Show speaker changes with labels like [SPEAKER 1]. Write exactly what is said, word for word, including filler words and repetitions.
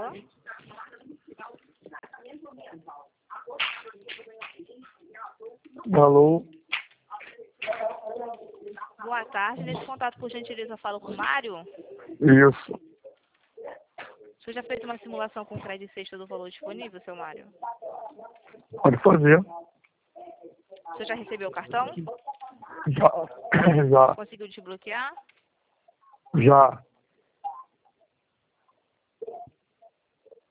[SPEAKER 1] fala?
[SPEAKER 2] Alô?
[SPEAKER 1] Boa tarde. Nesse contato, por gentileza, eu falo com o Mário.
[SPEAKER 2] Isso.
[SPEAKER 1] O senhor já fez uma simulação com crédito sexta do valor disponível, seu Mário?
[SPEAKER 2] Pode fazer.
[SPEAKER 1] O senhor já recebeu o cartão?
[SPEAKER 2] Já. Já.
[SPEAKER 1] Conseguiu desbloquear?
[SPEAKER 2] Já.